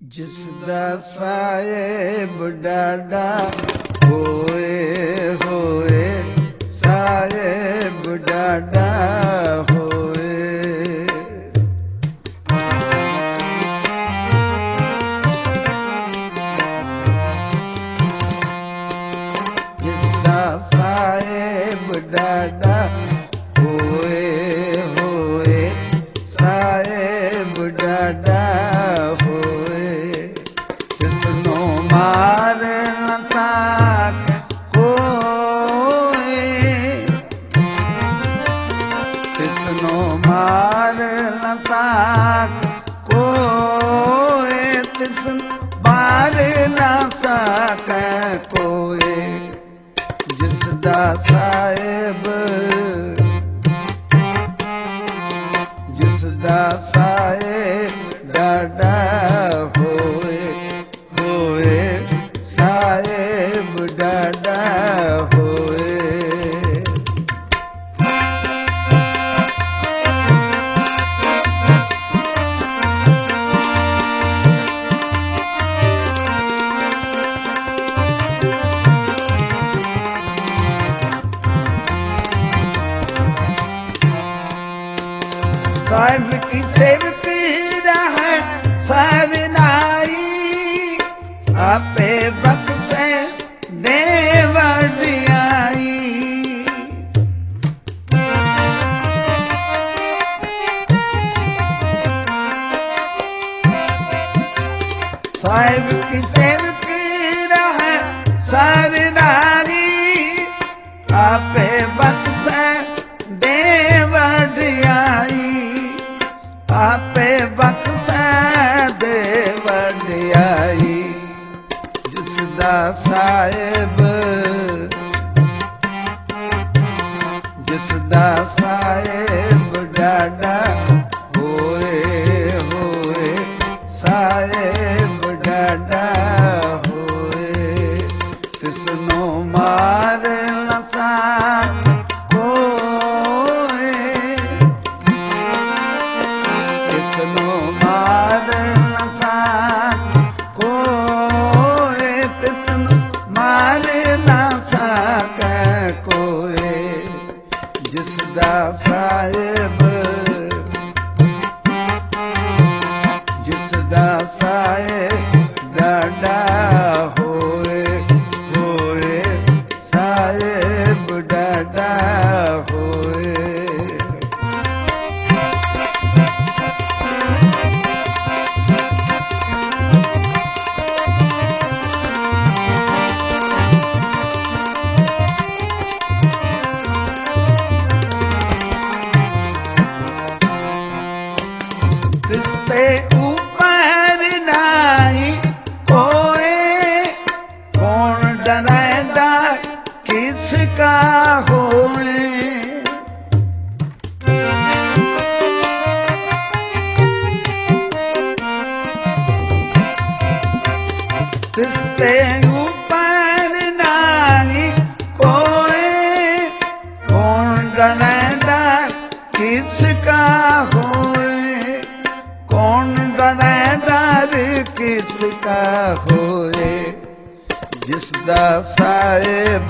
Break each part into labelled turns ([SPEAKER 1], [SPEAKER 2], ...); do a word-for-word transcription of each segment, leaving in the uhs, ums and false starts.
[SPEAKER 1] ਜਿਸਦਾ ਸਾਹਿਬ ਡਾਡਾ ਹੋਏ ਹੋਏ, ਸਾਹਿਬ ਡਾਡਾ ਹੋਏ। ਜਿਸਦਾ ਸਾਹਿਬ ਡਾਡਾ ਹੋਏ ਹੋਏ, ਸਾਹਿਬ ਡਾਡਾ ਹੋਏ। ਤਿਸਨੂੰ ਮਾਰ ਨਾ ਸਕੇ ਕੋਈ, ਤਿਸਨੂੰ ਮਾਰ ਨਾ ਸਕੇ ਕੋਈ, ਤਿਸਨੂੰ ਮਾਰ ਨਾ ਸਕੇ ਕੋਈ। ਜਿਸਦਾ ਸਾਹਿਬ, ਜਿਸਦਾ ਸਾਹਿਬ ਡਾਡਾ ਹੋਏ ਹੋਏ, ਸਾਹਿਬ ਡਾਡਾ ਹੋਏ। ਸਾਹਿਬ ਕੀ ਸੇਵਕੀ ਰਹਿ ਸਰਨਾਈ, ਆਪੇ ਬਖਸ਼ੇ ਦੇ ਵਡਿਆਈ। ਸਾਹਿਬ ਕੀ ਸੇਵਕੀ ਰਹਿ ਸਰਨਾਈ, ਆਪੇ ਬਖਸ਼ੇ ਦੇ ਵਡਿਆਈ। ਆਪੇ ਬਖਸ਼ੈ ਦੇ ਵਡਿਆਈ। ਜਿਸਦਾ ਸਾਹਿਬ, ਜਿਸਦਾ ਸਾਹਿਬ ਡਾਡਾ ਹੋਏ ਹੋਏ, ਸਾਹਿਬ ਡਾਡਾ ਹੋਏ। ਤਿਸਨੂੰ ਮਾਰ ਨਾ ਸਕੇ ਕੋਈ, ਤਿਸਨੂੰ ਮਾਰ ਨਾ ਸਕੇ ਕੋਈ, ਤਿਸਨੂੰ ਮਾਰ ਨਾ ਸਕੇ ਕੋਈ। ਜਿਸਦਾ ਸਾਹਿਬ, ਜਿਸਦਾ ਸਾਹਿਬ ਡਾਡਾ ਹੋਏ ਹੋਏ, ਸਾਹਿਬ ਡਾਡਾ ਹੋਏ। तिसते ऊपर नहीं कोई, कौन डरेगा किसका होए। तिसते ऊपर नहीं कोई, कौन डरेगा किसका होए। कौन डर किसका होए। जिसदा साहिब,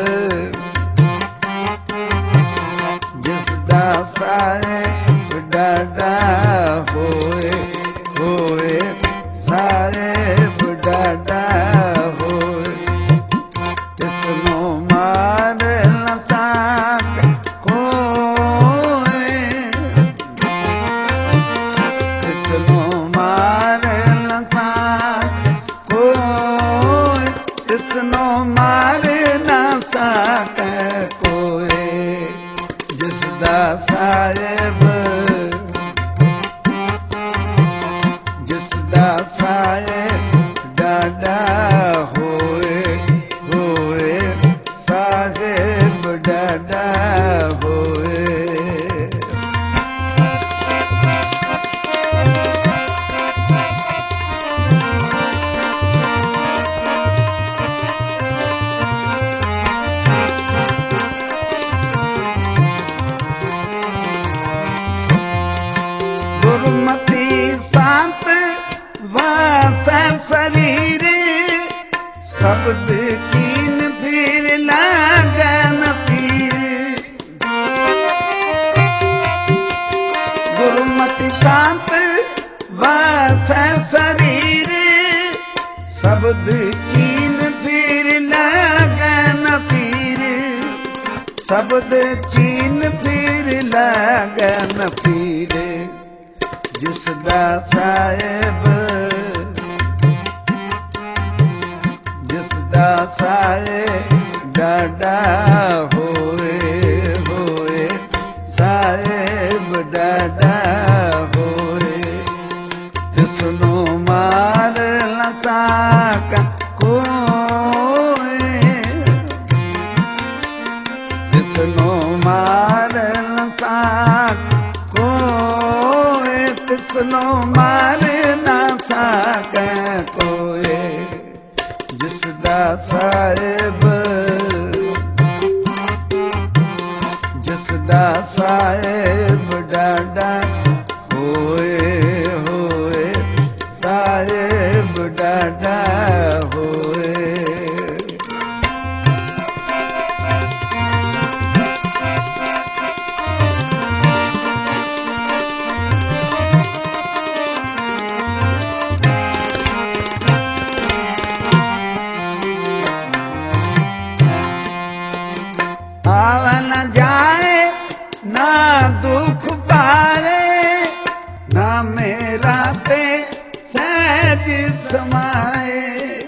[SPEAKER 1] जिसदा साहिब डाडा होए होए, साहिब डाडा होए। तिसनों मार न सके कोई, तिसनों मार न सके कोई, तिसनों मार न सके कोई। जिसदा साहिब, जिसदा साहिब डाडा होए होए, साहिब डाडा होए। वासै शरीर शब्द कीन फिर लगन पीर गुरुमति शांत वासै शरीर शब्द कीन फिर लगन पीर शब्द चीन फिर लगन पीर जिसदा साहिब जिसदा साहिब डाडा होए होए साहिब डाडा होए जिसनो मार न सका कोई जिसनो मार न सका कोई तिसनो मार न सके कोई जिसदा साहिब जिसदा साहिब डाडा होए होए साहिब डाडा होए आवन जाए ना दुख पाए ना मेरा ते सहज समाए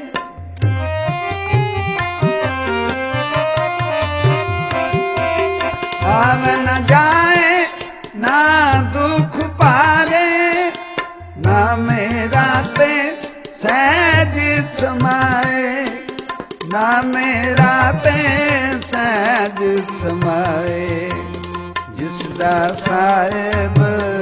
[SPEAKER 1] आवन जाए ना दुख पाए ना मेरा ते सहज समाए ना मेरा ते सहज समाए जिसदा साहिब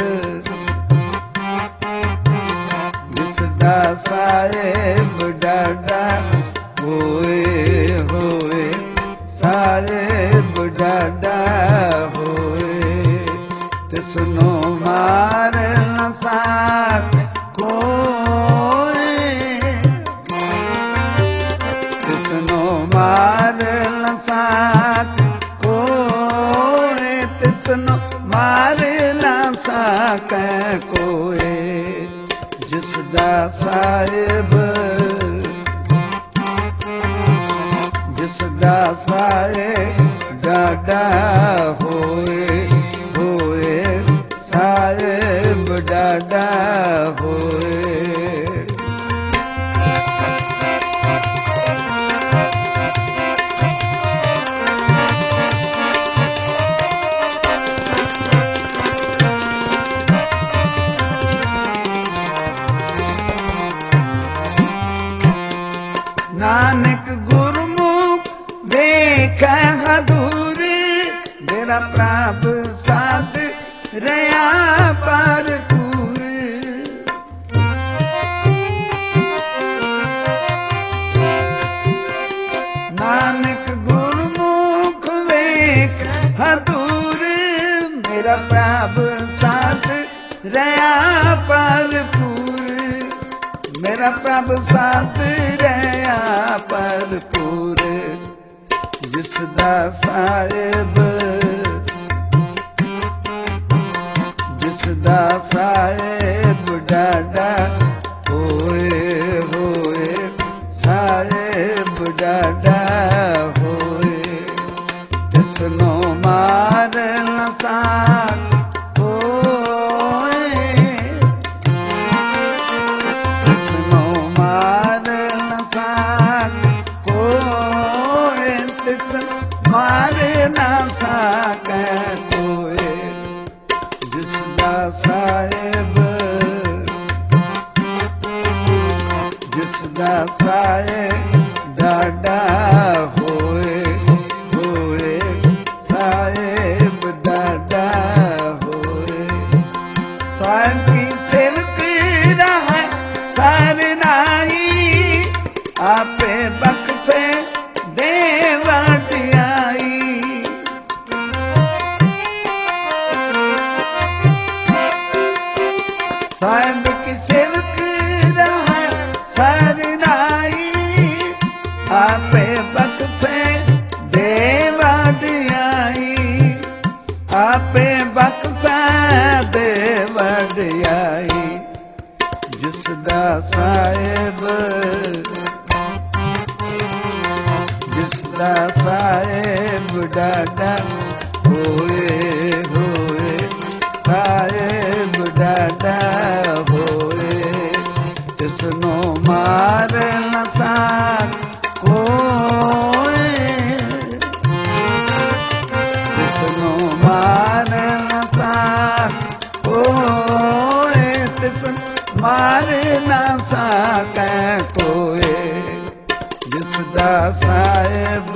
[SPEAKER 1] जिसदा साहिब डाडा होए होए साहिब डाडा होए तिसनो मार न सके कोई तिसनो मार न सके कोई तिसनो मार न सके कोई जिसदा साहिब जिसदा साहिब डाडा होए होए साहिब डाडा होए नानक गुरमुख देख हदूर मेरा प्रभ साध रया भरपूर नानक गुरमुख देख हदूर मेरा प्रभ साध रया भरपूर मेरा प्रभ साध रया भरपूर जिसदा साहिब जिसदा साहिब डाडा होए होए साहिब डाडा होए तिसनो मार न सके कोई तिसनो मार न सके कोई तिसनो मार न सके कोई जिसदा साहिब जिसदा साहिब डाडा होए होए साहिब डाडा होए साहिब की सेवक रहा सार नाई आपे बख्शे देवा टियाई साहिब की सेवक ਜਿਸ ਦਾ ਸਾਹਿਬ ਜਿਸ ਦਾ ਸਾਹਿਬ ਡਾਡਾ ਹੋਏ ਹੋਏ ਸਾਹਿਬ ਡਾਡਾ ਹੋਏ ਤਿਸ ਨੂੰ ਮਾਰ ਨਾ ਸਕੋਏ ਤਿਸ ਨੂੰ ਮਾਰ ਨਾ ਸਕੋਏ ਤਿਸ ਮਾਰ ਨਾ ਸਕੈ ਕੋਏ ਜਿਸ ਦਾ ਸਾਹਿਬ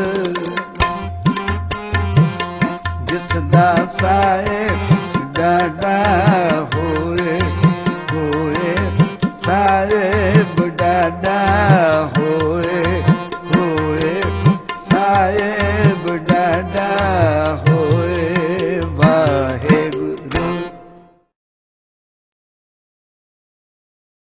[SPEAKER 1] ਜਿਸ ਦਾ ਸਾਹਿਬ ਡਾਡਾ ਹੋਏ ਹੋਏ ਸਾਹਿਬ